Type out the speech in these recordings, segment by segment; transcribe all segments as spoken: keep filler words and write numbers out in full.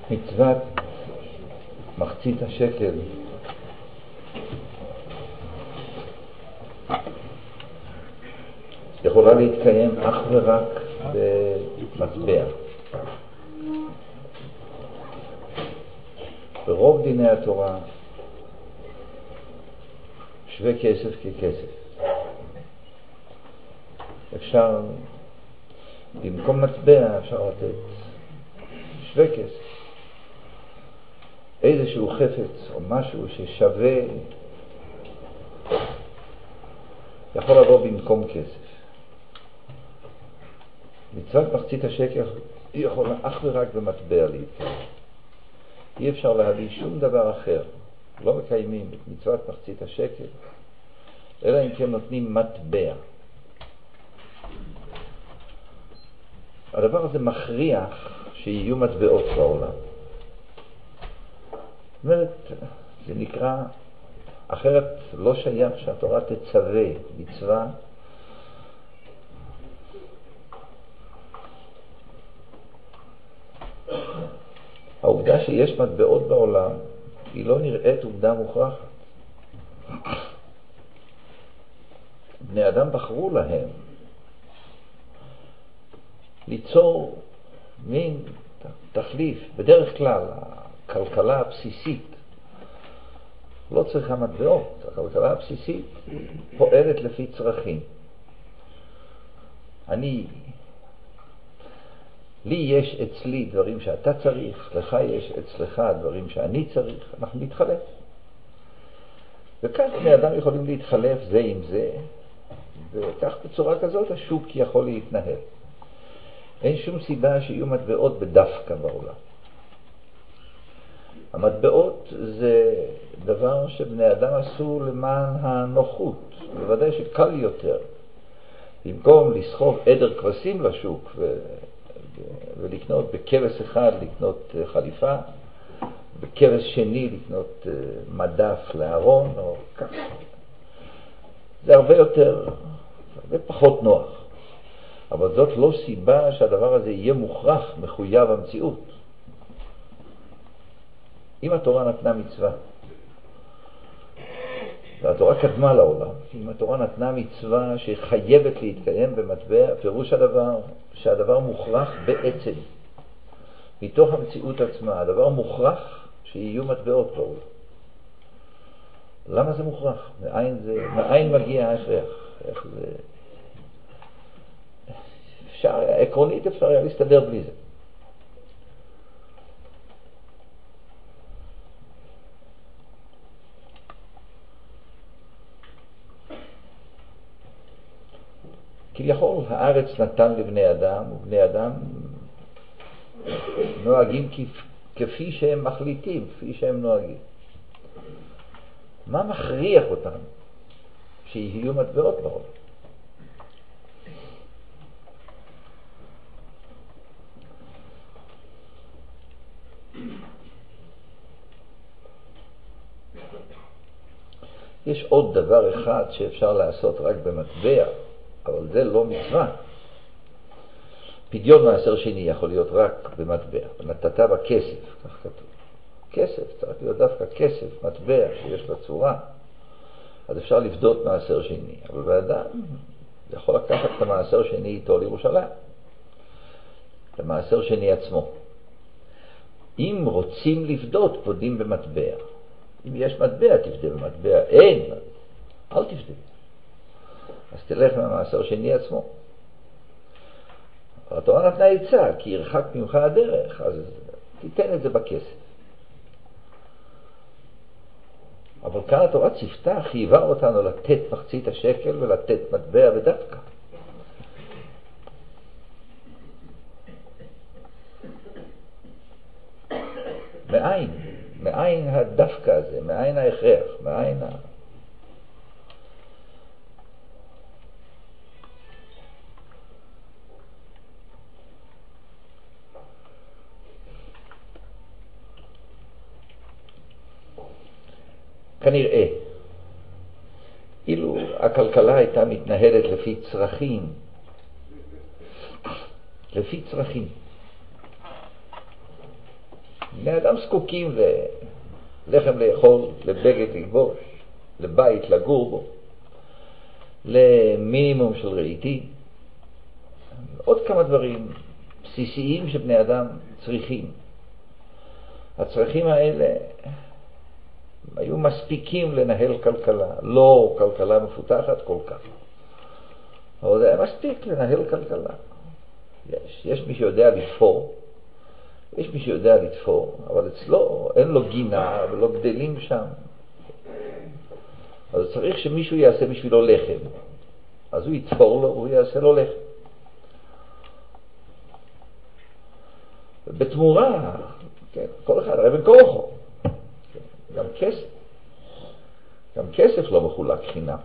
מצוות מחצית השקל יכולה להתקיים אך ורק במטבע. ברוב דיני התורה שווה כסף ככסף. אפשר, במקום מטבע אפשר לתת שווה כסף. איזשהו חפץ או משהו ששווה יכול לבוא במקום כסף. מצוות מחצית השקל היא יכולה אך ורק במטבע להתקיים. אי אפשר להביא שום דבר אחר. לא מקיימים את מצוות מחצית השקל אלא אם כן נותנים מטבע. הדבר הזה מכריח שיהיו מטבעות בעולם. זאת אומרת, זה נקרא, אחרת לא שייך שהתורה תצווה מצווה העובדה שיש מטבעות בעולם היא לא נראית עובדה מוכרחת. בני אדם בחרו להם ליצור מין תחליף. בדרך כלל הכלכלה הבסיסית לא צריכה מטבעות. הכלכלה הבסיסית פועלת לפי צרכים. אני לי יש אצלי דברים שאתה צריך, לך יש אצלך דברים שאני צריך, אנחנו נתחלף. וכך בני אדם יכולים להתחלף זה עם זה, וכך בצורה כזאת השוק יכול להתנהל. אין שום סיבה שיהיו מטבעות בדווקא בעולם. המטבעות זה דבר שבני אדם עשו למען הנוחות, בוודאי שקל יותר. במקום לסחוב עדר כבשים לשוק ו... ולקנות בכבש אחד לקנות חליפה, בכבש שני לקנות מדף לארון או כך. זה הרבה יותר, הרבה פחות נוח. אבל זאת לא סיבה שהדבר הזה יהיה מוכרח, מחויב המציאות. אם התורה נתנה מצווה, והתורה קדמה לעולם, אם התורה נתנה מצווה שחייבת להתקיים במטבע, פירוש הדבר שהדבר מוכרח בעצם, מתוך המציאות עצמה, הדבר מוכרח שיהיו מטבעות בעולם. למה זה מוכרח? מאין, זה, מאין מגיע ההכרח? איך זה... אפשר, עקרונית אפשר היה להסתדר בלי זה. כביכול הארץ נתן לבני אדם, ובני אדם נוהגים כפי שהם מחליטים, כפי שהם נוהגים. מה מכריח אותם שיהיו מטבעות בעולם? יש עוד דבר אחד שאפשר לעשות רק במטבע, אבל זה לא מצווה. פדיון מעשר שני יכול להיות רק במטבע. נתת בכסף, כך כתוב. כסף, צריך להיות דווקא כסף, מטבע שיש לה צורה. אז אפשר לפדות מעשר שני. אבל באדם יכול לקחת את המעשר שני איתו לירושלים. את המעשר שני עצמו. אם רוצים לפדות, פודים במטבע. אם יש מטבע, תפדה במטבע. אין, אל תפדה. אז תלך מהמעשר שני עצמו. התורה נתנה עצה, כי ירחק ממך הדרך, אז תיתן את זה בכסף. אבל כאן התורה צפתה, חייבה אותנו לתת מחצית השקל ולתת מטבע בדווקא. מאין? מאין הדווקא הזה? מאין ההכרח? מאין ה... כנראה, אילו הכלכלה הייתה מתנהלת לפי צרכים, לפי צרכים, בני אדם זקוקים ללחם לאכול, לבגד ללבוש, לבית לגור בו, למינימום של רהיטים, עוד כמה דברים בסיסיים שבני אדם צריכים. הצרכים האלה היו מספיקים לנהל כלכלה, לא כלכלה מפותחת כל כך, אבל זה היה מספיק לנהל כלכלה. יש, יש מי שיודע לתפור, יש מי שיודע לתפור, אבל אצלו אין לו גינה ולא גדלים שם. אז צריך שמישהו יעשה בשבילו לחם, אז הוא יתפור לו, הוא יעשה לו לחם. בתמורה, כן, כל אחד הרי בכוחו, כן, גם כסף, גם כסף לא מחולק חינם.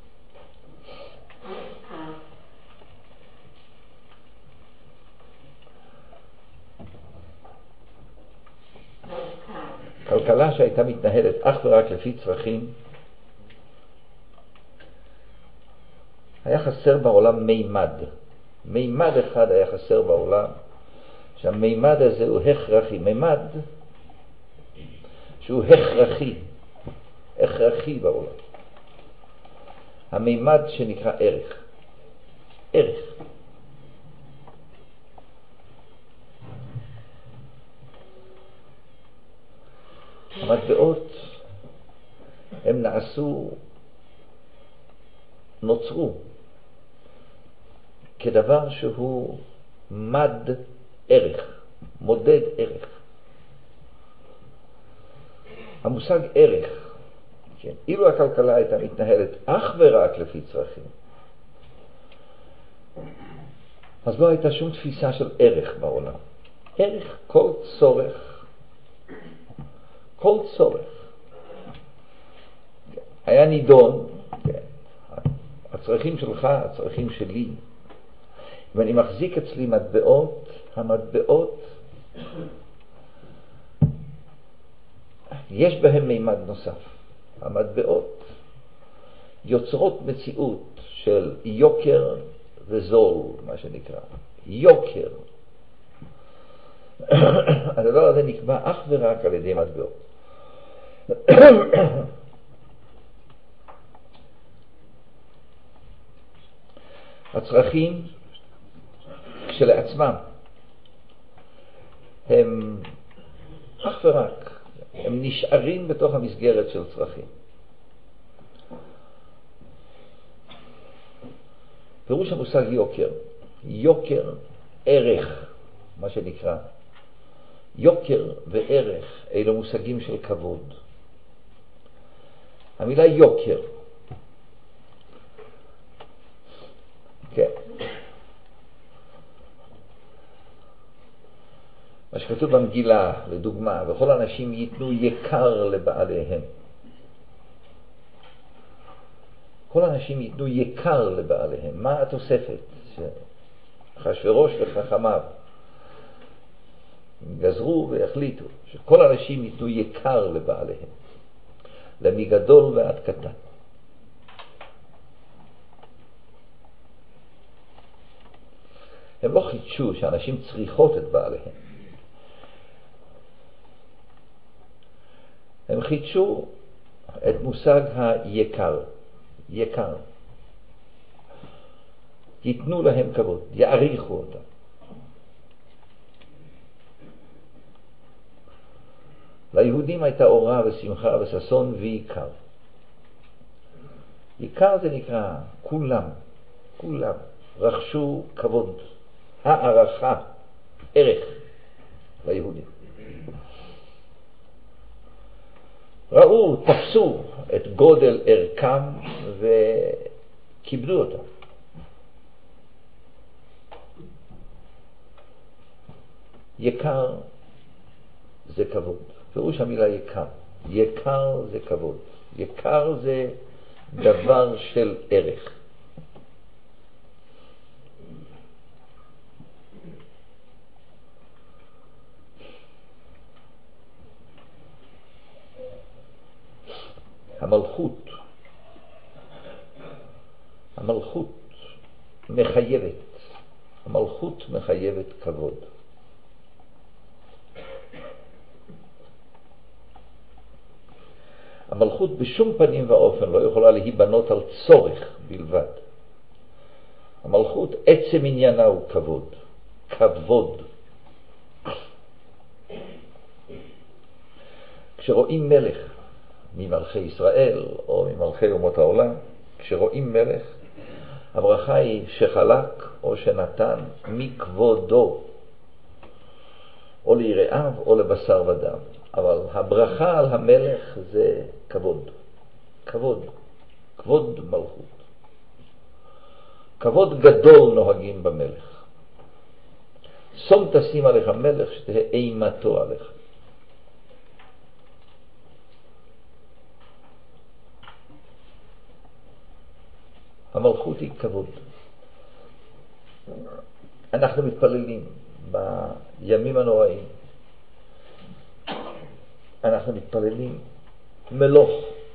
כלכלה שהייתה מתנהלת אך ורק לפי צרכים, היה חסר בעולם מימד. מימד אחד היה חסר בעולם, שהמימד הזה הוא הכרחי, מימד שהוא הכרחי, הכרחי בעולם. המימד שנקרא ערך. ערך. המטבעות הם נעשו, נוצרו כדבר שהוא מד ערך, מודד ערך. המושג ערך, כן, אילו הכלכלה הייתה מתנהלת אך ורק לפי צרכים, אז לא הייתה שום תפיסה של ערך בעולם. ערך, כל צורך, כל צורך היה נידון, כן, הצרכים שלך, הצרכים שלי. אם אני מחזיק אצלי מטבעות, המטבעות יש בהם מימד נוסף. המטבעות יוצרות מציאות של יוקר וזול, מה שנקרא יוקר. הדבר הזה נקבע אך ורק על ידי מטבעות. הצרכים כשלעצמם הם אך ורק, הם נשארים בתוך המסגרת של צרכים. פירוש המושג יוקר, יוקר, ערך, מה שנקרא יוקר וערך, אלו מושגים של כבוד. המילה יוקר, כן, מה שכתוב במגילה, לדוגמה, וכל אנשים ייתנו יקר לבעליהם. כל אנשים ייתנו יקר לבעליהם. מה התוספת? אחשוורוש וחכמיו גזרו והחליטו שכל אנשים ייתנו יקר לבעליהם, למגדול ועד קטן. הם לא חידשו שאנשים צריכות את בעליהם. הם חידשו את מושג היקר, יקר. ייתנו להם כבוד, יעריכו אותם. ליהודים הייתה אורה ושמחה וששון ויקר. יקר זה נקרא כולם, כולם רכשו כבוד, הערכה, ערך ליהודים. ראו, תפסו את גודל ערכם וכיבדו אותם. יקר זה כבוד. פירוש המילה יקר. יקר זה כבוד. יקר זה דבר של ערך. המלכות, המלכות מחייבת, המלכות מחייבת כבוד. המלכות בשום פנים ואופן לא יכולה להיבנות על צורך בלבד. המלכות עצם עניינה הוא כבוד, כבוד. כשרואים מלך ממלכי ישראל או ממלכי אומות העולם, כשרואים מלך, הברכה היא שחלק או שנתן מכבודו, או ליראיו או לבשר ודם. אבל הברכה על המלך זה כבוד, כבוד, כבוד מלכות. כבוד גדול נוהגים במלך. שום תשים עליך מלך שתהיה אימתו עליך. המלכות היא כבוד. אנחנו מתפללים בימים הנוראים, אנחנו מתפללים מלוך,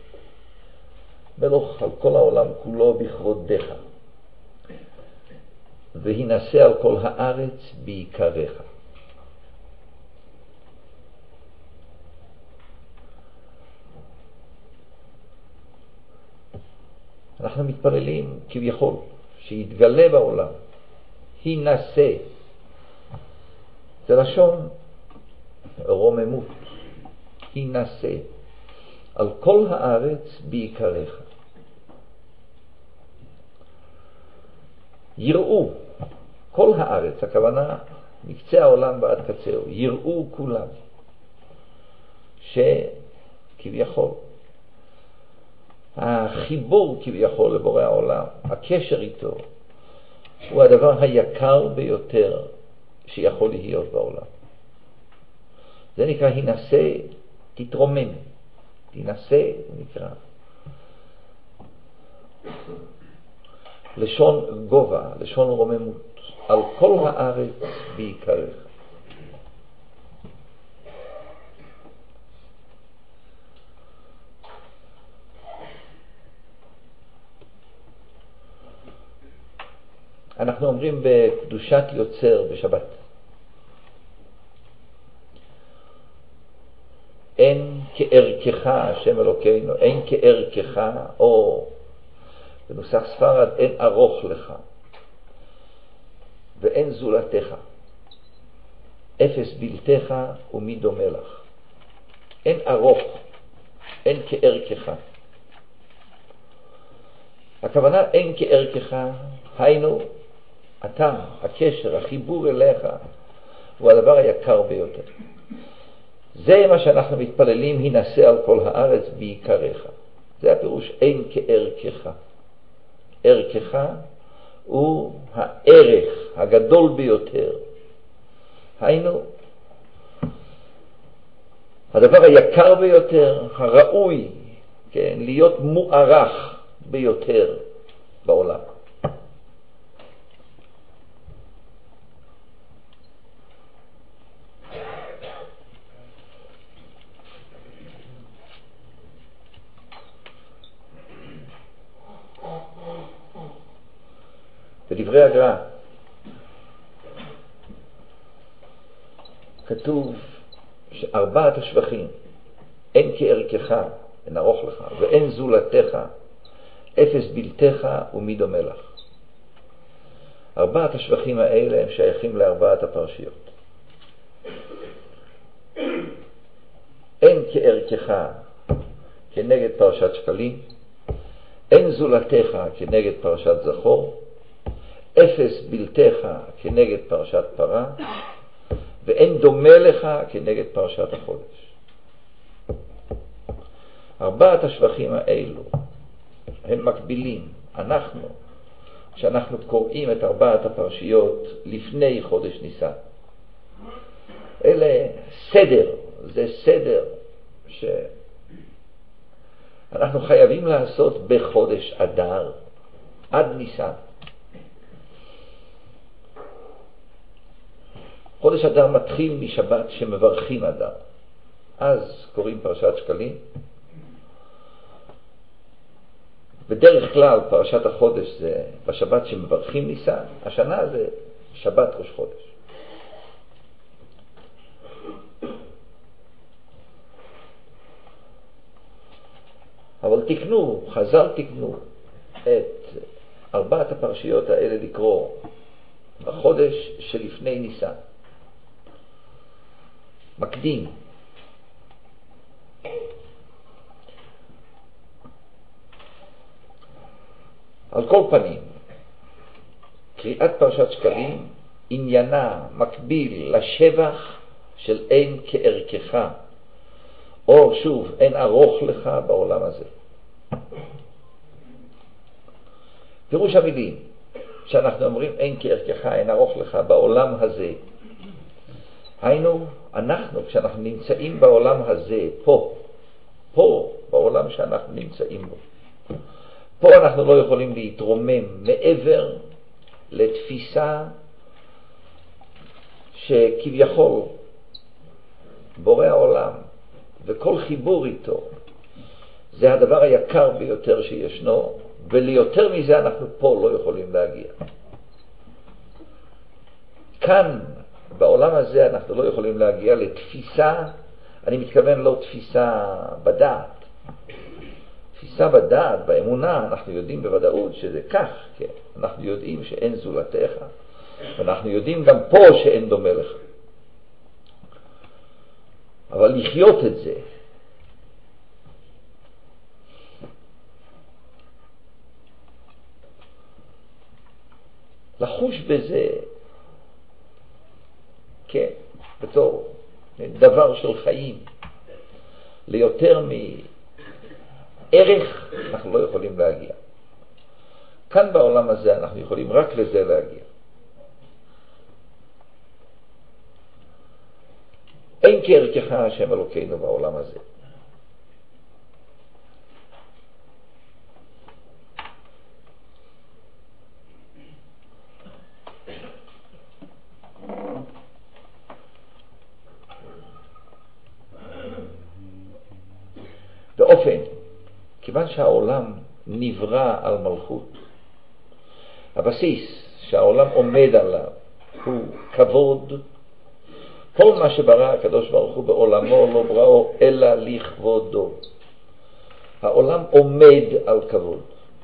מלוך על כל העולם כולו בכבודך, והינשא על כל הארץ בעיקרך. אנחנו מתפללים כביכול שיתגלה בעולם, הינשא, זה לשון רוממות, הינשא על כל הארץ בעיקרך. יראו כל הארץ, הכוונה מקצה העולם ועד קצהו, יראו כולם שכביכול החיבור כביכול לבורא העולם, הקשר איתו, הוא הדבר היקר ביותר שיכול להיות בעולם. זה נקרא הינשא, תתרומם, תינשא, נקרא לשון גובה, לשון רוממות, על כל הארץ בעיקרך. אנחנו אומרים בקדושת יוצר בשבת, אין כערכך השם אלוקינו, אין כערכך, או בנוסח ספרד, אין ארוך לך ואין זולתך, אפס בלתך ומי דומה לך. אין ארוך, אין כערכך. הכוונה אין כערכך, היינו אתה, הקשר, החיבור אליך הוא הדבר היקר ביותר. זה מה שאנחנו מתפללים, הינשא על כל הארץ בעיקרך. זה הפירוש אין כערכך. ערכך הוא הערך הגדול ביותר. היינו הדבר היקר ביותר, הראוי, כן, להיות מוערך ביותר בעולם. בדברי הגר"א כתוב שארבעת השבחים, אין כערכך, אין ארוך לך, ואין זולתך, אפס בלתך ומי דומה לך. ארבעת השבחים האלה הם שייכים לארבעת הפרשיות. אין כערכך כנגד פרשת שקלים, אין זולתך כנגד פרשת זכור, אפס בלתך כנגד פרשת פרה, ואין דומה לך כנגד פרשת החודש. ארבעת השבחים האלו הם מקבילים. אנחנו, כשאנחנו קוראים את ארבעת הפרשיות לפני חודש ניסן, אלה סדר, זה סדר שאנחנו חייבים לעשות בחודש אדר עד ניסן. חודש אדר מתחיל משבת שמברכים אדר, אז קוראים פרשת שקלים. בדרך כלל פרשת החודש זה בשבת שמברכים ניסן, השנה זה שבת ראש חודש. אבל תקנו, חז"ל תקנו את ארבעת הפרשיות האלה לקרוא בחודש שלפני ניסן. מקדים. על כל פנים, קריאת פרשת שקלים עניינה מקביל לשבח של אין כערכך, או שוב, אין ארוך לך בעולם הזה. פירוש המילים שאנחנו אומרים אין כערכך, אין ארוך לך בעולם הזה, היינו, אנחנו, כשאנחנו נמצאים בעולם הזה, פה, פה, בעולם שאנחנו נמצאים בו, פה אנחנו לא יכולים להתרומם מעבר לתפיסה שכביכול בורא העולם וכל חיבור איתו זה הדבר היקר ביותר שישנו, וליותר מזה אנחנו פה לא יכולים להגיע. כאן בעולם הזה אנחנו לא יכולים להגיע לתפיסה, אני מתכוון לא תפיסה בדעת. תפיסה בדעת, באמונה, אנחנו יודעים בוודאות שזה כך, כן? אנחנו יודעים שאין זולתך, ואנחנו יודעים גם פה שאין דומה לך. אבל לחיות את זה, לחוש בזה, כן, בתור דבר של חיים, ליותר מערך אנחנו לא יכולים להגיע. כאן בעולם הזה אנחנו יכולים רק לזה להגיע. אין כערכך השם אלוקינו בעולם הזה. באופן, כיוון שהעולם נברא על מלכות, הבסיס שהעולם עומד עליו הוא כבוד. כל מה שברא הקדוש ברוך הוא בעולמו לא בראו אלא לכבודו. העולם עומד על כבוד.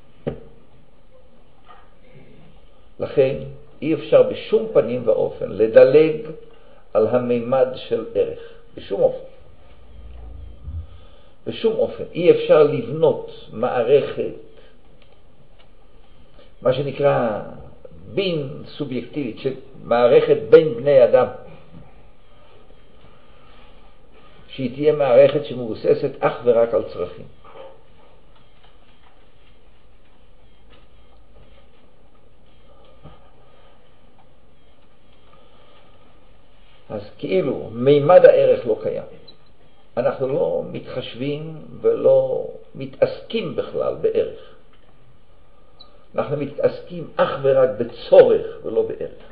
לכן אי אפשר בשום פנים ואופן לדלג על המימד של ערך. בשום אופן. בשום אופן. אי אפשר לבנות מערכת, מה שנקרא בין סובייקטיבית, מערכת בין בני אדם, שהיא תהיה מערכת שמבוססת אך ורק על צרכים. אז כאילו מימד הערך לא קיים. אנחנו לא מתחשבים ולא מתעסקים בכלל בערך. אנחנו מתעסקים אך ורק בצורך ולא בערך.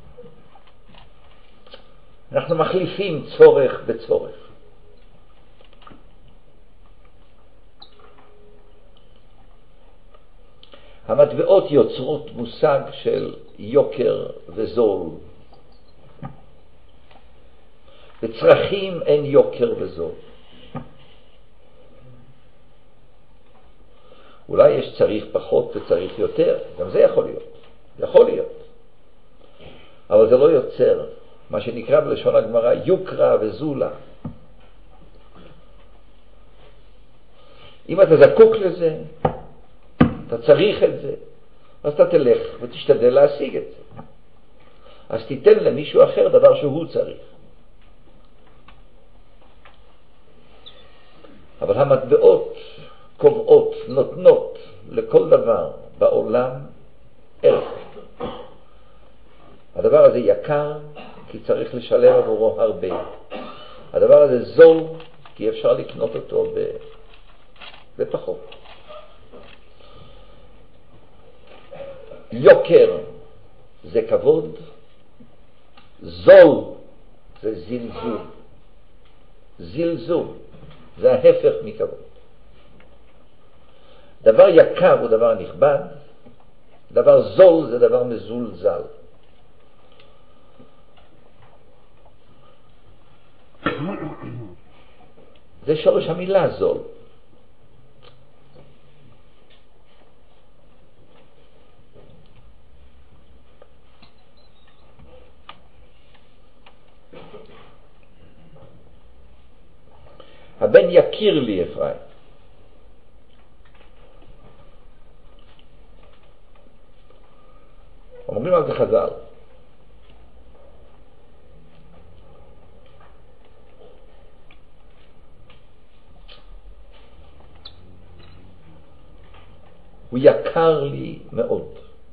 אנחנו מחליפים צורך בצורך. המטבעות יוצרות מושג של יוקר וזול. בצרכים אין יוקר וזול. אולי יש צריך פחות וצריך יותר, גם זה יכול להיות. יכול להיות. אבל זה לא יוצר מה שנקרא בלשון הגמרא יוקרה וזולה. אם אתה זקוק לזה, אתה צריך את זה, אז אתה תלך ותשתדל להשיג את זה. אז תיתן למישהו אחר דבר שהוא צריך. אבל המטבעות קובעות, נותנות לכל דבר בעולם ערך. הדבר הזה יקר כי צריך לשלם עבורו הרבה. הדבר הזה זול כי אפשר לקנות אותו בפחות. יוקר זה כבוד, זול זה זלזול. זלזול זה ההפך מכבוד. דבר יקר הוא דבר נכבד, דבר זול זה דבר מזולזל. זה שורש המילה זול. הבן יכיר לי אפרים. אומרים על זה חז"ל. הוא יקר לי מאוד.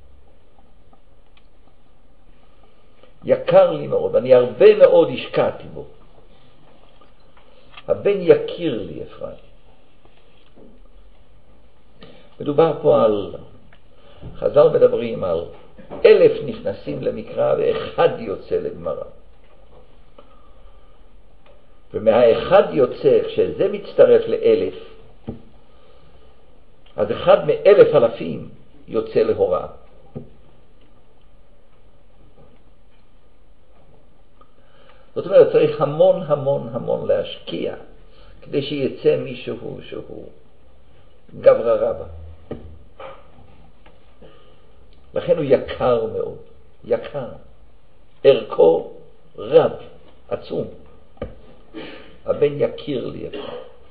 יקר לי מאוד, אני הרבה מאוד השקעתי בו. הבן יכיר לי אפרים. מדובר פה על, חז"ל מדברים על אלף נכנסים למקרא ואחד יוצא לגמרא. ומהאחד יוצא, כשזה מצטרף לאלף, אז אחד מאלף אלפים יוצא להוראה. זאת אומרת, צריך המון המון המון להשקיע כדי שיצא מישהו שהוא גברא רבא. לכן הוא יקר מאוד, יקר. ערכו רב, עצום. הבן יכיר לי אפרים.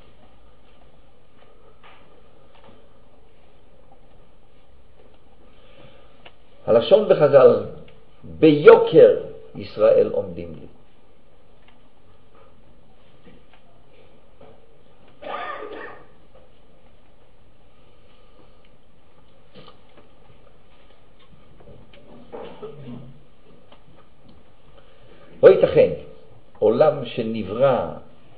הלשון בחז"ל, ביוקר ישראל עומדים לי. לא ייתכן עולם שנברא,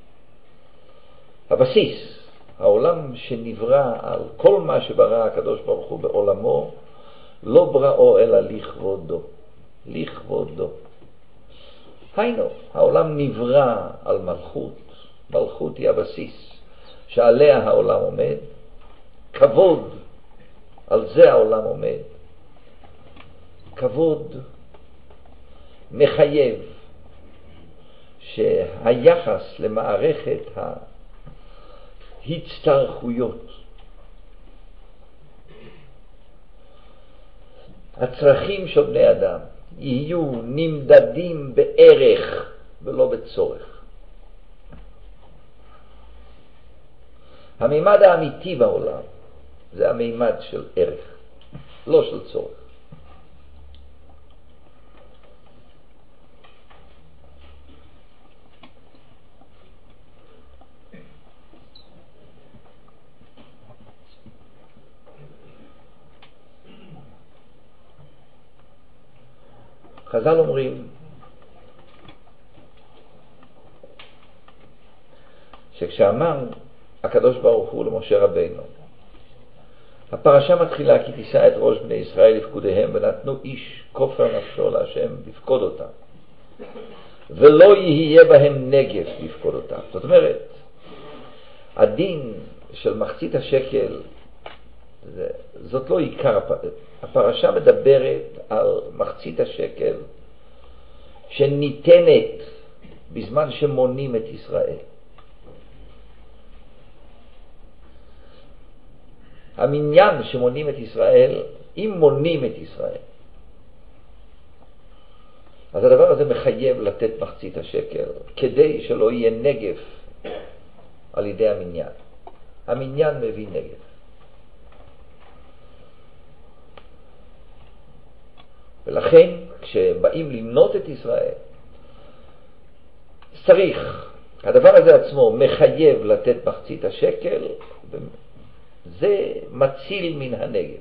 הבסיס, העולם שנברא על כל מה שברא הקדוש ברוך הוא בעולמו, לא בראו אלא לכבודו, לכבודו. היינו, העולם נברא על מלכות, מלכות היא הבסיס שעליה העולם עומד, כבוד, על זה העולם עומד. כבוד מחייב שהיחס למערכת ההצטרכויות, הצרכים של בני אדם, יהיו נמדדים בערך ולא בצורך. המימד האמיתי בעולם זה המימד של ערך, לא של צורך. חז"ל אומרים שכשאמר הקדוש ברוך הוא למשה רבינו, הפרשה מתחילה כי תישא את ראש בני ישראל לפקודיהם ונתנו איש כופר נפשו להשם לפקוד אותם ולא יהיה בהם נגף לפקוד אותם. זאת אומרת, הדין של מחצית השקל זה, זאת לא עיקר הפרשה. הפרשה מדברת על מחצית השקל שניתנת בזמן שמונים את ישראל. המניין שמונים את ישראל, אם מונים את ישראל, אז הדבר הזה מחייב לתת מחצית השקל כדי שלא יהיה נגף על ידי המניין. המניין מביא נגף. ולכן כשבאים למנות את ישראל, צריך, הדבר הזה עצמו מחייב לתת מחצית השקל, זה מציל מן הנגף.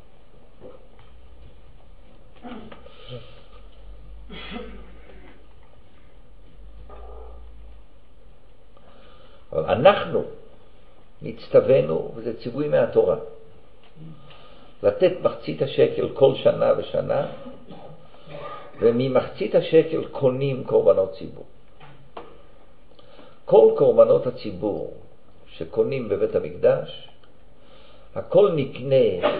אבל אנחנו נצטווינו, וזה ציווי מהתורה, לתת מחצית השקל כל שנה ושנה, וממחצית השקל קונים קורבנות ציבור. כל קורבנות הציבור שקונים בבית המקדש, הכל נקנה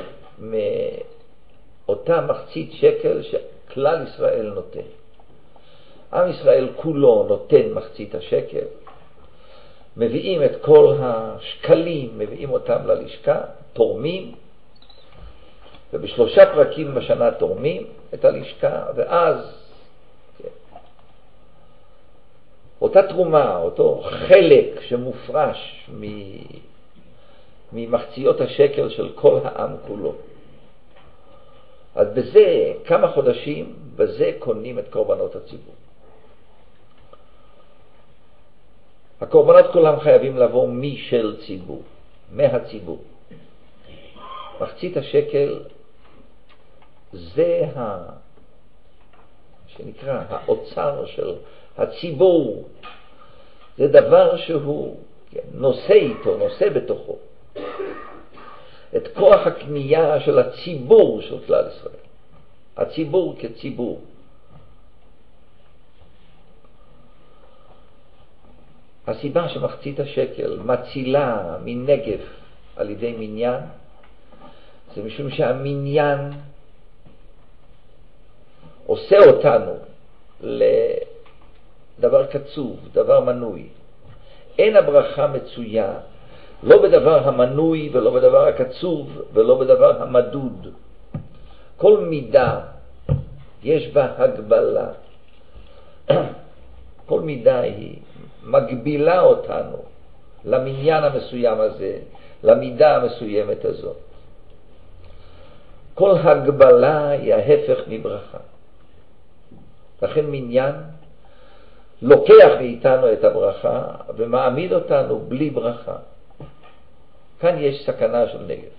מאותה מחצית שקל שכלל ישראל נותן. עם ישראל כולו נותן מחצית השקל, מביאים את כל השקלים, מביאים אותם ללשכה, תורמים, ובשלושה פרקים בשנה תורמים את הלשכה, ואז כן, אותה תרומה, אותו חלק שמופרש ממחציות השקל של כל העם כולו. אז בזה כמה חודשים, בזה קונים את קורבנות הציבור. הקורבנות כולם חייבים לבוא משל ציבור, מהציבור. מחצית השקל זה ה... שנקרא האוצר של הציבור. זה דבר שהוא נושא איתו, נושא בתוכו את כוח הקנייה של הציבור של כלל ישראל. הציבור כציבור. הסיבה שמחצית השקל מצילה מנגף על ידי מניין, זה משום שהמניין עושה אותנו לדבר קצוב, דבר מנוי. אין הברכה מצויה לא בדבר המנוי ולא בדבר הקצוב ולא בדבר המדוד. כל מידה יש בה הגבלה. כל מידה היא מגבילה אותנו למניין המסוים הזה, למידה המסוימת הזאת. כל הגבלה היא ההפך מברכה. לכן מניין לוקח מאיתנו את הברכה ומעמיד אותנו בלי ברכה. כאן יש סכנה של נגף.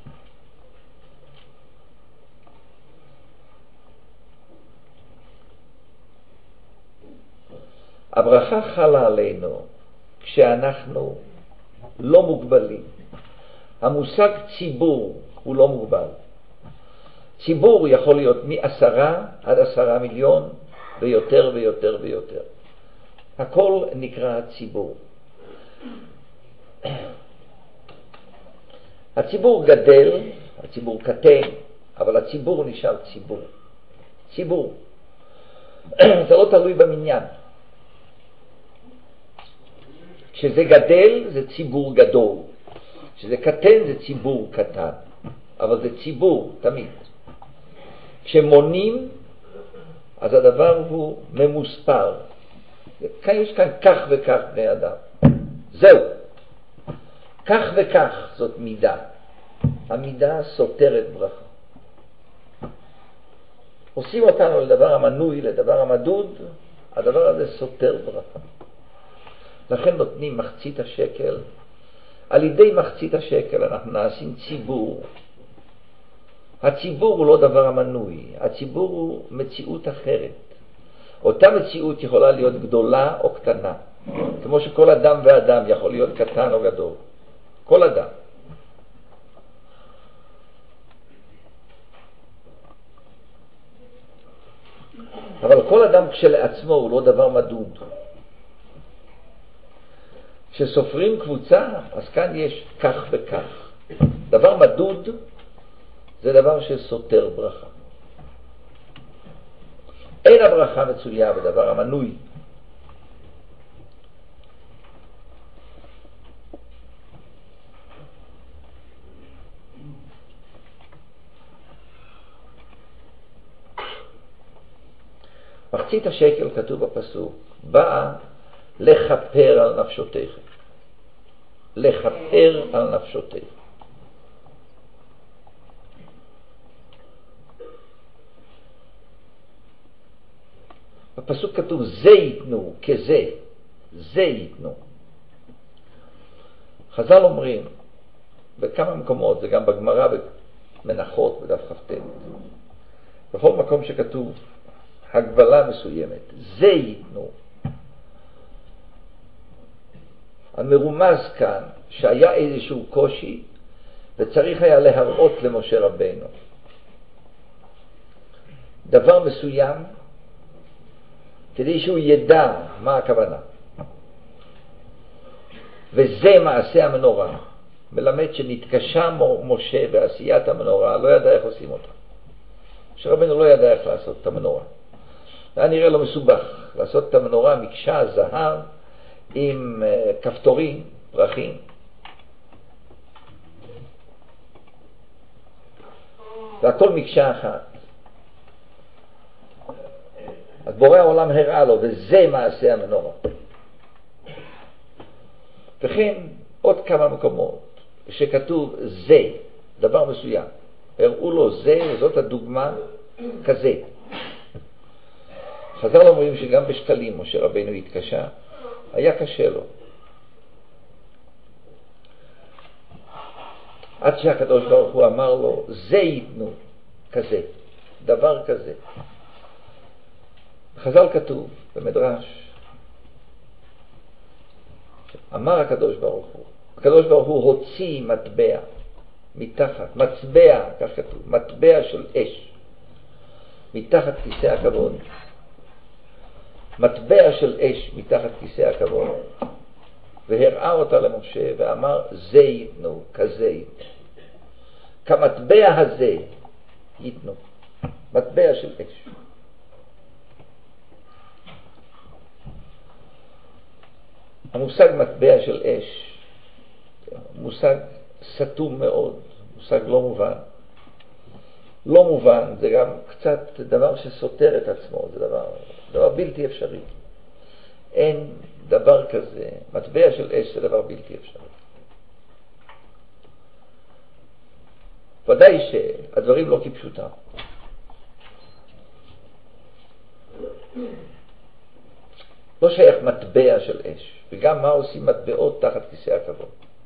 הברכה חלה עלינו כשאנחנו לא מוגבלים. המושג ציבור הוא לא מוגבל. ציבור יכול להיות מעשרה עד עשרה מיליון ויותר ויותר ויותר. הכל נקרא ציבור. הציבור גדל, הציבור קטן, אבל הציבור נשאר ציבור. ציבור. זה לא תלוי במניין. כשזה גדל זה ציבור גדול. כשזה קטן זה ציבור קטן. אבל זה ציבור תמיד. כשמונים אז הדבר הוא ממוספר. כאן יש כאן כך וכך בני אדם. זהו. כך וכך זאת מידה. המידה סותרת ברכה. עושים אותנו לדבר המנוי, לדבר המדוד, הדבר הזה סותר ברכה. לכן נותנים מחצית השקל. על ידי מחצית השקל אנחנו נעשים ציבור. הציבור הוא לא דבר המנוי, הציבור הוא מציאות אחרת. אותה מציאות יכולה להיות גדולה או קטנה. כמו שכל אדם ואדם יכול להיות קטן או גדול. כל אדם. אבל כל אדם כשלעצמו הוא לא דבר מדוד. כשסופרים קבוצה, אז כאן יש כך וכך. דבר מדוד זה דבר שסותר ברכה. אין הברכה מצויה בדבר המנוי. מחצית השקל כתוב בפסוק, באה לחפר על נפשותיכם. לחפר על נפשותיכם. בפסוק כתוב זה ייתנו, כזה, זה ייתנו. חז"ל אומרים בכמה מקומות, זה גם בגמרא במנחות בדף כ"ט, בכל מקום שכתוב הגבלה מסוימת, זה ייתנו. המרומז כאן שהיה איזשהו קושי וצריך היה להראות למשה רבינו דבר מסוים כדי שהוא ידע מה הכוונה. וזה מעשה המנורה. מלמד שנתקשה משה בעשיית המנורה, לא ידע איך עושים אותה. משה רבינו לא ידע איך לעשות את המנורה. היה נראה לו מסובך לעשות את המנורה מקשה זהב עם כפתורים, פרחים. והכל מקשה אחת. אז בורא העולם הראה לו, וזה מעשה המנורה. וכן עוד כמה מקומות שכתוב זה, דבר מסוים. הראו לו זה, זאת הדוגמה, כזה. חז"ל אומרים שגם בשקלים משה רבינו התקשה, היה קשה לו. עד שהקדוש ברוך הוא אמר לו, זה ייתנו, כזה, דבר כזה. חז"ל כתוב במדרש, אמר הקדוש ברוך הוא, הקדוש ברוך הוא הוציא מטבע מתחת, מצבע, כך כתוב, מטבע של אש, מתחת כיסא הכבוד. מטבע של אש מתחת כיסא הכבוד, והראה אותה למשה ואמר, זה ייתנו, כזה ייתנו. כמטבע הזה ייתנו, מטבע של אש. המושג מטבע של אש, מושג סתום מאוד, מושג לא מובן. לא מובן, זה גם קצת דבר שסותר את עצמו, זה דבר, דבר בלתי אפשרי. אין דבר כזה, מטבע של אש זה דבר בלתי אפשרי. ודאי שהדברים לא כפשוטם. לא שייך מטבע של אש, וגם מה עושים מטבעות תחת כיסא הכבוד.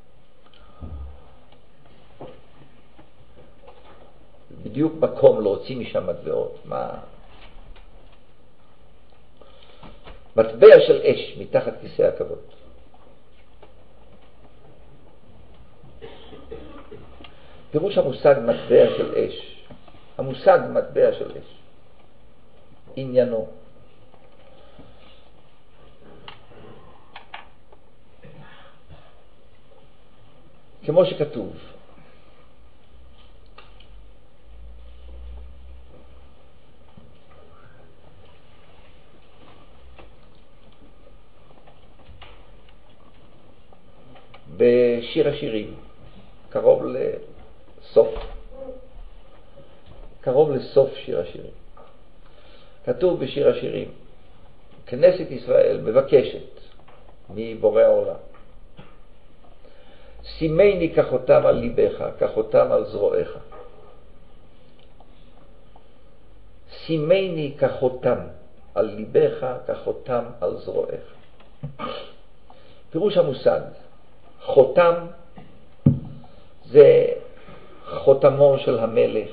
בדיוק מקום להוציא משם מטבעות. מה? מטבע של אש מתחת כיסא הכבוד. פירוש המושג מטבע של אש, המושג מטבע של אש, עניינו כמו שכתוב, בשיר השירים, קרוב לסוף, קרוב לסוף שיר השירים. כתוב בשיר השירים, כנסת ישראל מבקשת מבורא העולם, שימני כחותם על ליבך, כחותם על זרועך. שימני כחותם על ליבך, כחותם על זרועך. פירוש המושג, חותם זה חותמו של המלך,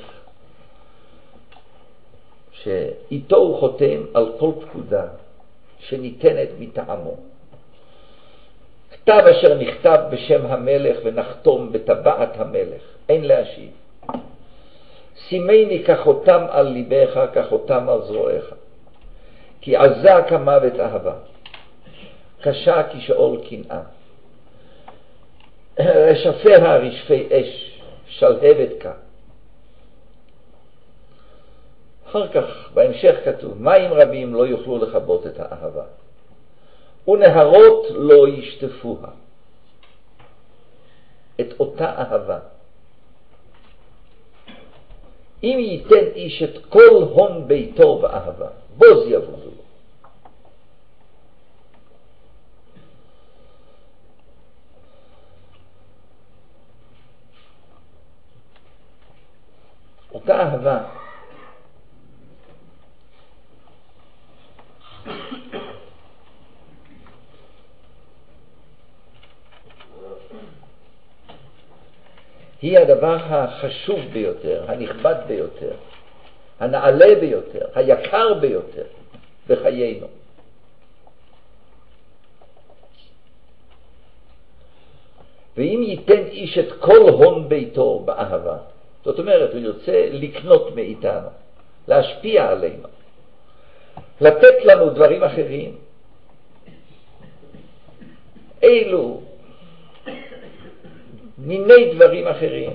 שאיתו הוא חותם על כל פקודה שניתנת מטעמו. כתב אשר נכתב בשם המלך ונחתום בטבעת המלך, אין להשיב. שימני כחותם על ליבך, כחותם על זרועך. כי עזה כמוות אהבה, קשה כשאול קנאה. רשפיה רשפי אש, שלהבת כה. אחר כך, בהמשך כתוב, מים רבים לא יוכלו לכבות את האהבה, ונהרות לא ישטפוה. את אותה אהבה. אם ייתן איש את כל הון ביתו באהבה, בוז יבוזו לו. אותה אהבה היא הדבר החשוב ביותר, הנכבד ביותר, הנעלה ביותר, היקר ביותר בחיינו. ואם ייתן איש את כל הון ביתו באהבה, זאת אומרת, הוא ירצה לקנות מאיתנו, להשפיע עלינו, לתת לנו דברים אחרים. אילו מיני דברים אחרים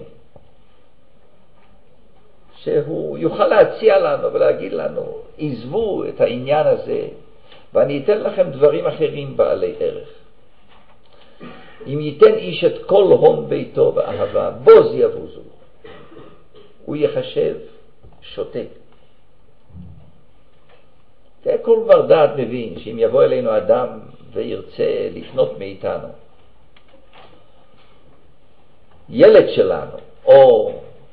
שהוא יוכל להציע לנו ולהגיד לנו, עזבו את העניין הזה ואני אתן לכם דברים אחרים בעלי ערך. אם ייתן איש את כל הון ביתו באהבה, בוז יבוזו, הוא יחשב שוטה. כל בר דעת מבין שאם יבוא אלינו אדם וירצה לקנות מאיתנו, ילד שלנו, או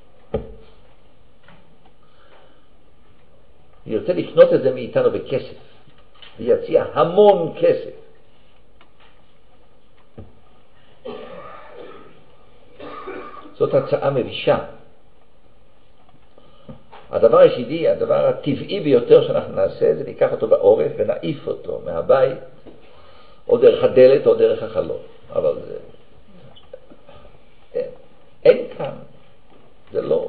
ירצה לקנות את זה מאיתנו בכסף, ויציע המון כסף, זאת הצעה מבישה. הדבר היחידי, הדבר הטבעי ביותר שאנחנו נעשה, זה ניקח אותו בעורף ונעיף אותו מהבית, או דרך הדלת או דרך החלון. אבל זה... אין, אין כאן. זה לא...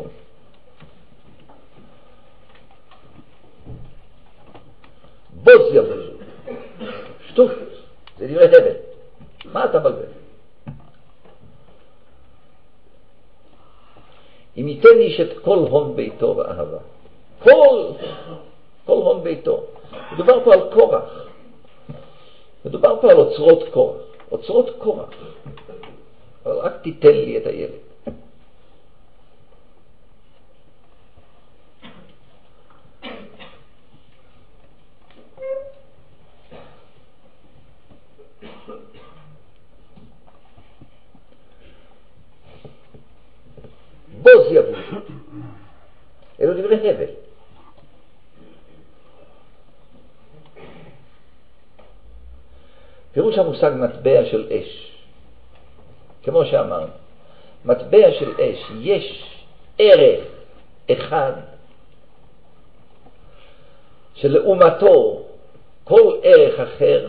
בוז יבוז. שטות. זה דברי הבל. מה אתה בלבל? אם ייתן איש את כל הון ביתו באהבה, כל, כל הון ביתו. מדובר פה על קורח. מדובר פה על אוצרות קורח. אוצרות קורח. אבל רק תיתן לי את הילד. בוז יבוז. אלו דברי הבל. פירוש המושג מטבע של אש. כמו שאמרנו, מטבע של אש, יש ערך אחד שלעומתו כל ערך אחר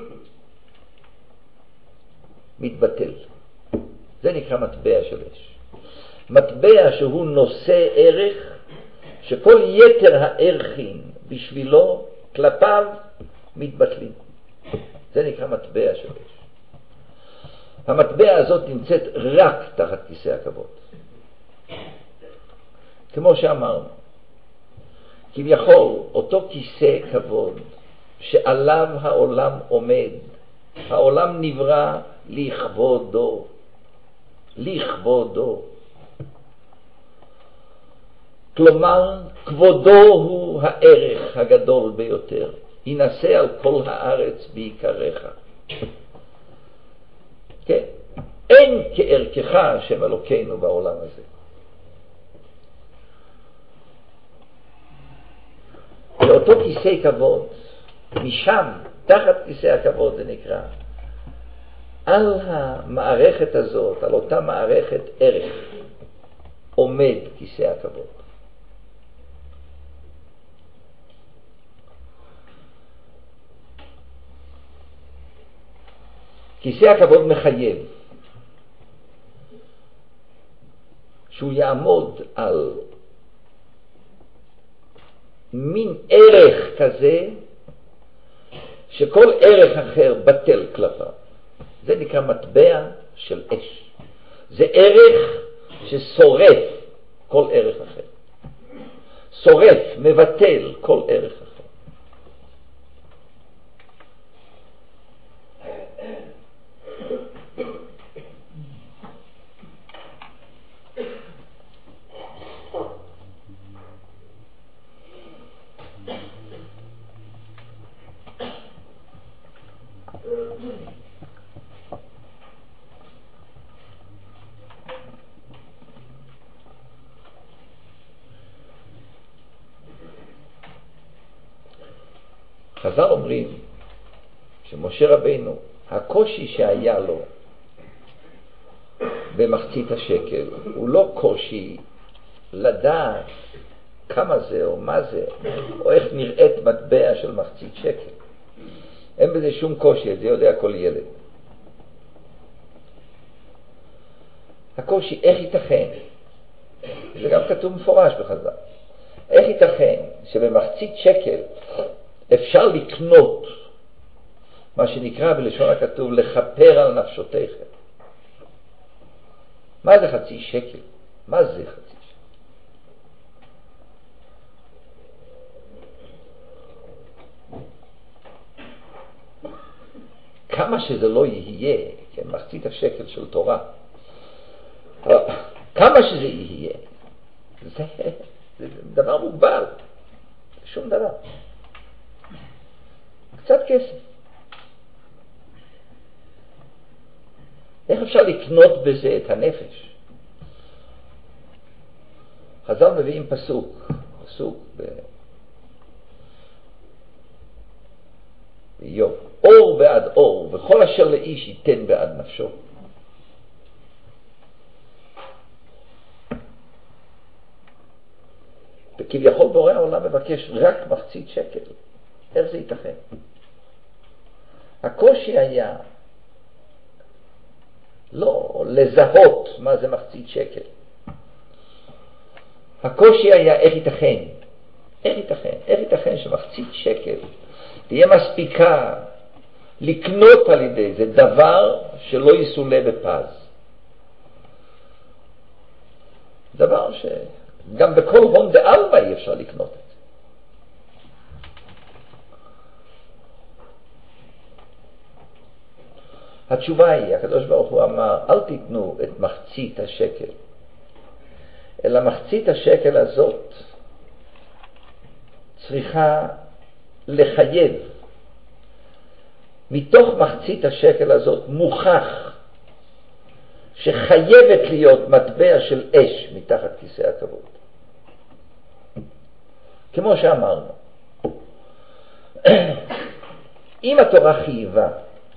מתבטל. זה נקרא מטבע של אש. מטבע שהוא נושא ערך שכל יתר הערכים בשבילו, כלפיו, מתבטלים. זה נקרא מטבע של אש. המטבע הזאת נמצאת רק תחת כיסא הכבוד. כמו שאמרנו, כביכול אותו כיסא כבוד שעליו העולם עומד, העולם נברא לכבודו, לכבודו. כלומר, כבודו הוא הערך הגדול ביותר. ינסה על כל הארץ בעיקריך. כן, אין כערכך השם אלוקינו בעולם הזה. ואותו כיסא כבוד, משם, תחת כיסא הכבוד זה נקרא, על המערכת הזאת, על אותה מערכת ערך, עומד כיסא הכבוד. כיסא הכבוד מחייב שהוא יעמוד על מין ערך כזה שכל ערך אחר בטל כלפיו. זה נקרא מטבע של אש. זה ערך ששורף כל ערך אחר. שורף, מבטל כל ערך אחר. חז"ל אומרים שמשה רבינו, הקושי שהיה לו במחצית השקל הוא לא קושי לדעת כמה זה או מה זה או איך נראית מטבע של מחצית שקל. אין בזה שום קושי, זה יודע כל ילד. הקושי, איך ייתכן, זה גם כתוב מפורש בחז"ל, איך ייתכן שבמחצית שקל אפשר לקנות מה שנקרא בלשון הכתוב לכפר על נפשותיכם. מה זה חצי שקל? מה זה חצי שקל? כמה שזה לא יהיה, כן, מחצית השקל של תורה, כמה שזה יהיה, זה, זה דבר מוגבל, שום דבר. קצת כסף. איך אפשר לקנות בזה את הנפש? חז"ל מביאים פסוק, פסוק ב... באיוב, אור בעד אור, וכל אשר לאיש ייתן בעד נפשו. וכביכול בורא העולם מבקש רק מחצית שקל. איך זה ייתכן? הקושי היה לא לזהות מה זה מחצית שקל. הקושי היה איך ייתכן, איך ייתכן, איך ייתכן שמחצית שקל תהיה מספיקה לקנות על ידי זה דבר שלא יסולה בפז. דבר שגם בכל הון דאלמה אי אפשר לקנות את זה. התשובה היא, הקדוש ברוך הוא אמר, אל תיתנו את מחצית השקל, אלא מחצית השקל הזאת צריכה לחייב. מתוך מחצית השקל הזאת מוכח שחייבת להיות מטבע של אש מתחת כיסא הכבוד. כמו שאמרנו, אם התורה חייבה,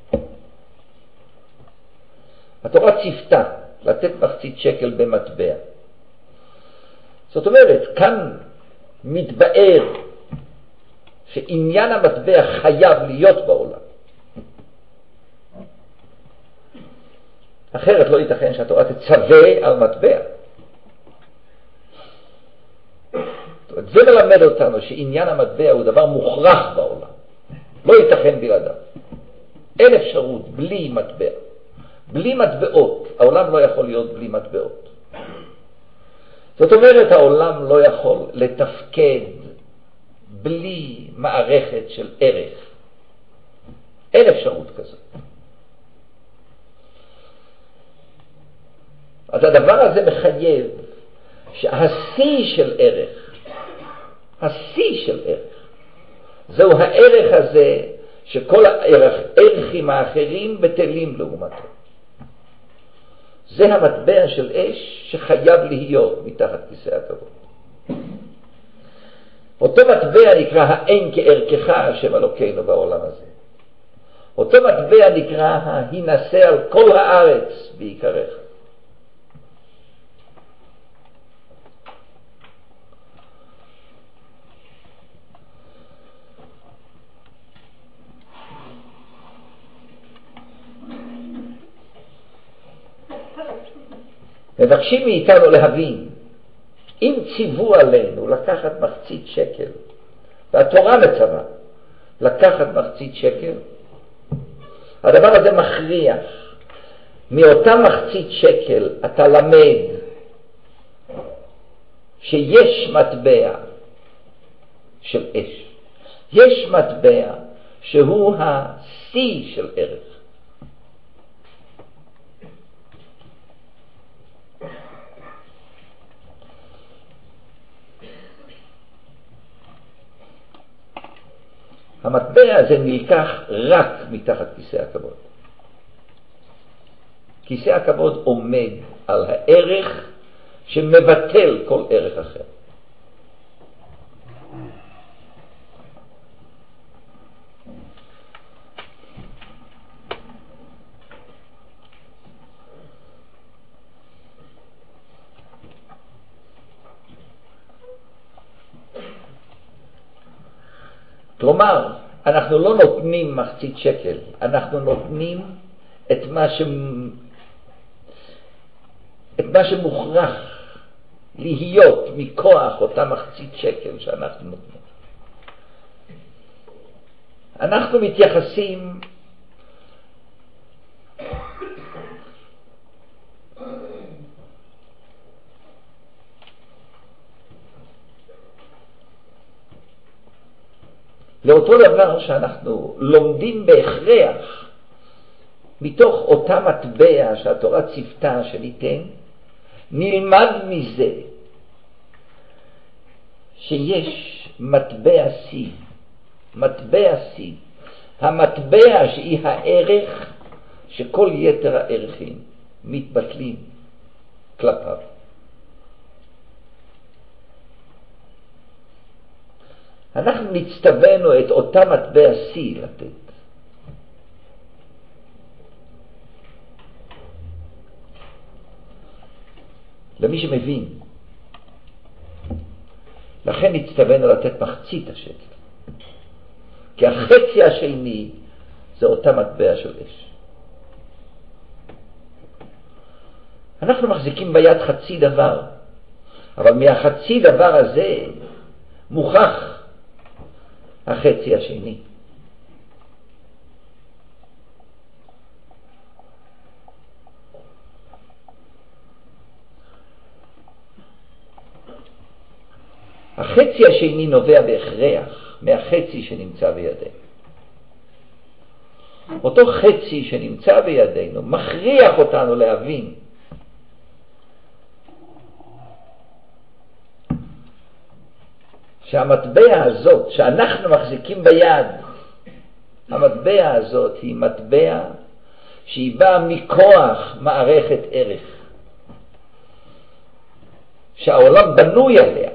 התורה ציפתה לתת מחצית שקל במטבע. זאת אומרת, כאן מתבאר שעניין המטבע חייב להיות בעולם. אחרת לא ייתכן שהתורה תצווה על מטבע. זה מלמד אותנו שעניין המטבע הוא דבר מוכרח בעולם. לא ייתכן בלעדיו. אין אפשרות בלי מטבע. בלי מטבעות. העולם לא יכול להיות בלי מטבעות. זאת אומרת, העולם לא יכול לתפקד בלי מערכת של ערך. אין אפשרות כזאת. אז הדבר הזה מחייב שהשיא של ערך, השיא של ערך, זהו הערך הזה שכל הערכים האחרים בטלים לעומתו. זה המטבע של אש שחייב להיות מתחת כיסא הכבוד. אותו מטבע נקרא האין כערכך השם אלוקינו בעולם הזה. אותו מטבע נקרא ההינשא על כל הארץ בעיקרך. מבקשים מאיתנו להבין, אם ציוו עלינו לקחת מחצית שקל, והתורה מצווה לקחת מחצית שקל, הדבר הזה מכריח. מאותה מחצית שקל אתה למד שיש מטבע של אש. יש מטבע שהוא השיא של ערך. המטבע הזה נלקח רק מתחת כיסא הכבוד. כיסא הכבוד עומד על הערך שמבטל כל ערך אחר. כלומר, אנחנו לא נותנים מחצית שקל, אנחנו נותנים את מה, ש... את מה שמוכרח להיות מכוח אותה מחצית שקל שאנחנו נותנים. אנחנו מתייחסים לאותו דבר שאנחנו לומדים בהכרח מתוך אותה מטבע שהתורה ציוותה שניתן, נלמד מזה שיש מטבע C, מטבע C, המטבע שהיא הערך שכל יתר הערכים מתבטלים כלפיו. אנחנו נצטווינו את אותה מטבע C לתת. למי שמבין. לכן נצטווינו לתת מחצית השקל. כי החצי השני זה אותה מטבע של אש. אנחנו מחזיקים ביד חצי דבר, אבל מהחצי דבר הזה מוכח החצי השני. החצי השני נובע בהכרח מהחצי שנמצא בידינו. אותו חצי שנמצא בידינו מכריח אותנו להבין שהמטבע הזאת שאנחנו מחזיקים ביד, המטבע הזאת היא מטבע שהיא באה מכוח מערכת ערך שהעולם בנוי עליה.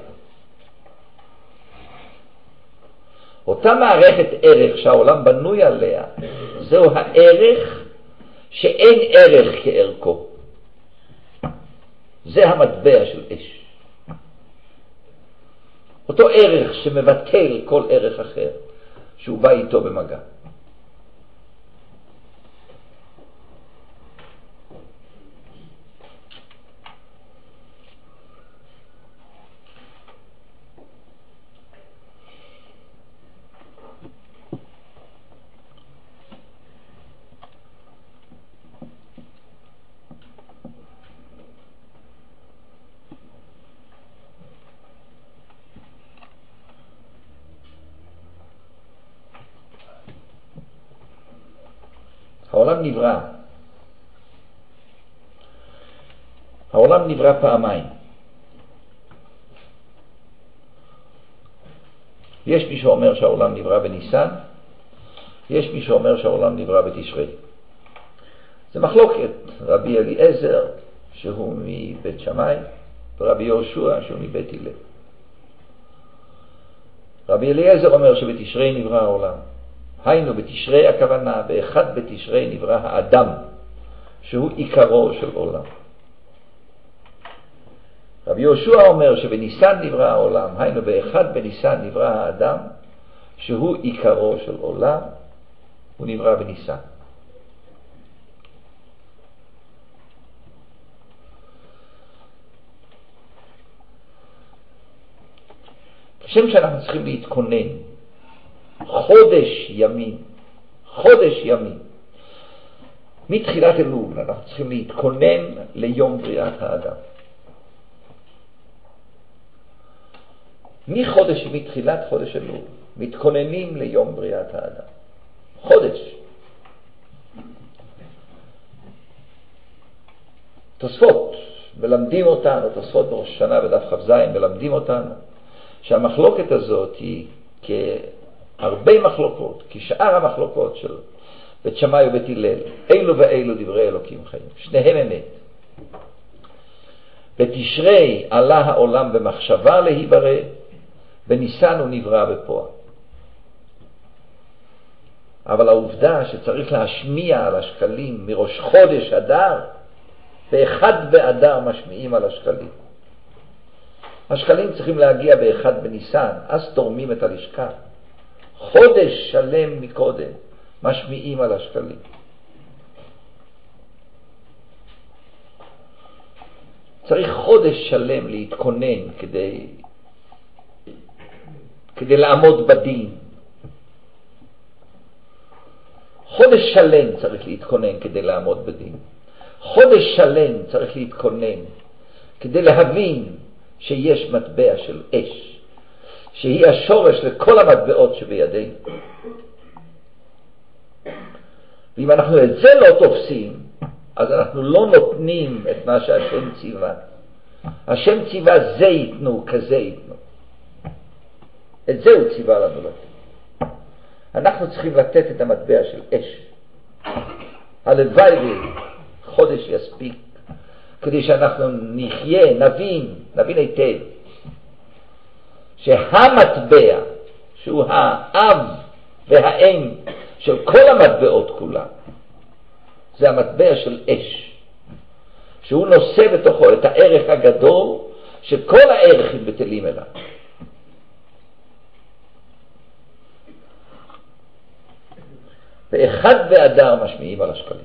אותה מערכת ערך שהעולם בנוי עליה, זהו הערך שאין ערך כערכו. זה המטבע של אש. אותו ערך שמבטל כל ערך אחר שהוא בא איתו במגע. העולם נברא. העולם נברא פעמיים. יש מי שאומר שהעולם נברא בניסן, יש מי שאומר שהעולם נברא בתשרי. זה מחלוקת. רבי אליעזר שהוא מבית שמאי, ורבי יהושע שהוא מבית הלל. רבי אליעזר אומר שבתשרי נברא העולם. היינו בתשרי הכוונה, באחד בתשרי נברא האדם, שהוא עיקרו של עולם. רבי יהושע אומר שבניסן נברא העולם, היינו באחד בניסן נברא האדם, שהוא עיקרו של עולם, הוא נברא בניסן. כשם שאנחנו צריכים להתכונן, חודש ימים, חודש ימים, מתחילת אלול אנחנו צריכים להתכונן ליום בריאת האדם. מחודש, מתחילת חודש אלול, מתכוננים ליום בריאת האדם. חודש. תוספות, מלמדים אותנו, תוספות בראש השנה בדף ח"ז, מלמדים אותנו, שהמחלוקת הזאת היא כהרבה מחלוקות, כשאר המחלוקות של בית שמאי ובית הלל, אילו ואילו דברי אלוקים חיים, שניהם אמת. בתשרי עלה העולם במחשבה להיברא, בניסן הוא נברא בפועל. אבל העובדה שצריך להשמיע על השקלים מראש חודש אדר, באחד באדר משמיעים על השקלים. השקלים צריכים להגיע באחד בניסן, אז תורמים את הלשכה. חודש שלם מקודם משמיעים על השקלים. צריך חודש שלם להתכונן כדי, כדי לעמוד בדין. חודש שלם צריך להתכונן כדי לעמוד בדין. חודש שלם צריך להתכונן כדי להבין שיש מטבע של אש, שהיא השורש לכל המטבעות שבידינו. ואם אנחנו את זה לא תופסים, אז אנחנו לא נותנים את מה שהשם ציווה. השם ציווה זה ייתנו, כזה ייתנו. את זה הוא ציווה לנו לתת. אנחנו צריכים לתת את המטבע של אש. הלוואי חודש יספיק, כדי שאנחנו נחיה, נבין, נבין היטב, שהמטבע שהוא האב והאם של כל המטבעות כולה, זה המטבע של אש, שהוא נושא בתוכו את הערך הגדול שכל הערכים בטלים אליו. ואחד באדר משמיעים על השקלים.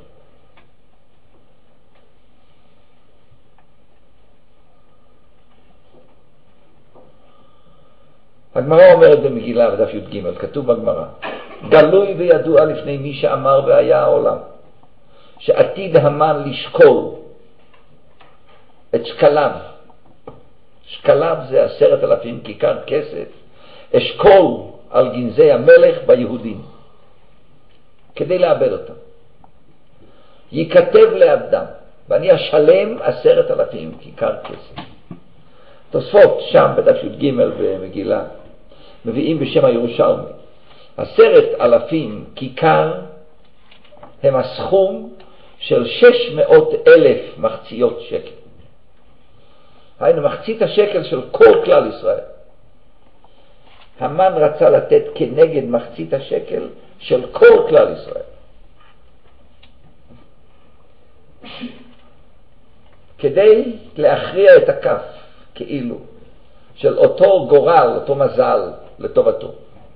הגמרא אומרת במגילה בדף י"ג, כתוב בגמרא, גלוי וידוע לפני מי שאמר והיה העולם, שעתיד המן לשקול את שקליו. שקליו זה עשרת אלפים כיכר כסף, אשכול על גנזי המלך ביהודים, כדי לאבד אותם. ייכתב לעבדם, ואני אשלם עשרת אלפים כיכר כסף. תוספות שם בדף י"ג במגילה מביאים בשם הירושלמי, עשרת אלפים כיכר הם הסכום של שש מאות אלף מחציות שקל. היינו מחצית השקל של כל כלל ישראל. המן רצה לתת כנגד מחצית השקל של כל כלל ישראל. כדי להכריע את הכף כאילו של אותו גורל, אותו מזל לטובתו.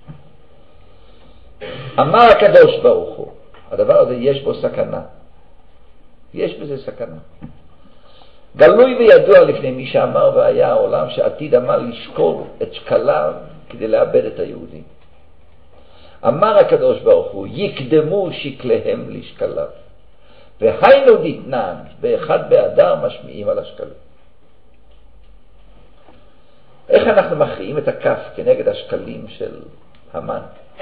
אמר הקדוש ברוך הוא, הדבר הזה יש בו סכנה. יש בזה סכנה. גלוי וידוע לפני מי שאמר והיה העולם, שעתיד המן לשקול את שקליו כדי לאבד את היהודים. אמר הקדוש ברוך הוא, יקדמו שקליהם לשקליו, והיינו דתנן, באחד באדר משמיעים על השקלים. איך אנחנו מכריעים את הכף כנגד השקלים של המן?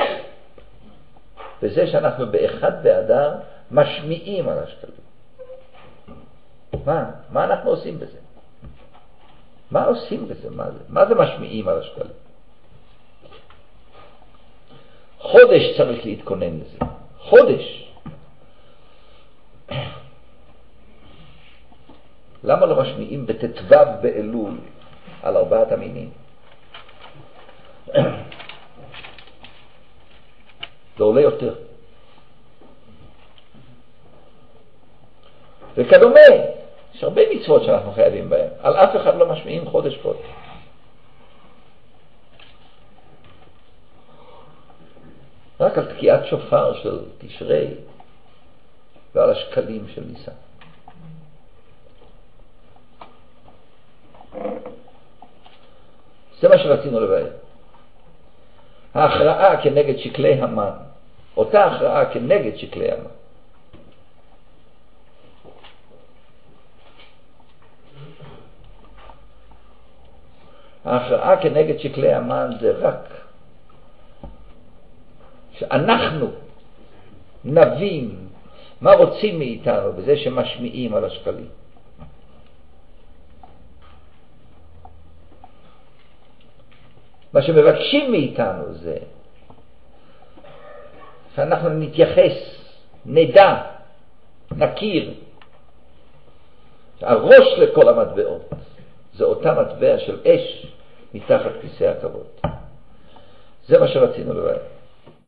בזה שאנחנו באחד באדר משמיעים על השקלים. מה? מה אנחנו עושים בזה? מה עושים בזה? מה זה? מה זה משמיעים על השקלים? חודש צריך להתכונן לזה. חודש. למה לא משמיעים בתתוו באלול על ארבעת המינים? זה עולה יותר. וכדומה, יש הרבה מצוות שאנחנו חייבים בהם. על אף אחד לא משמיעים חודש קודם. רק על תקיעת שופר של תשרי ועל השקלים של ניסן. זה מה שרצינו לבאר. ההכרעה כנגד שקלי המן, אותה הכרעה כנגד שקלי המן. ההכרעה כנגד שקלי המן זה רק שאנחנו נבין מה רוצים מאיתנו בזה שמשמיעים על השקלים. מה שמבקשים מאיתנו זה שאנחנו נתייחס, נדע, נכיר. הראש לכל המטבעות זה אותה מטבע של אש מתחת כיסא הכבוד. זה מה שרצינו לבאר.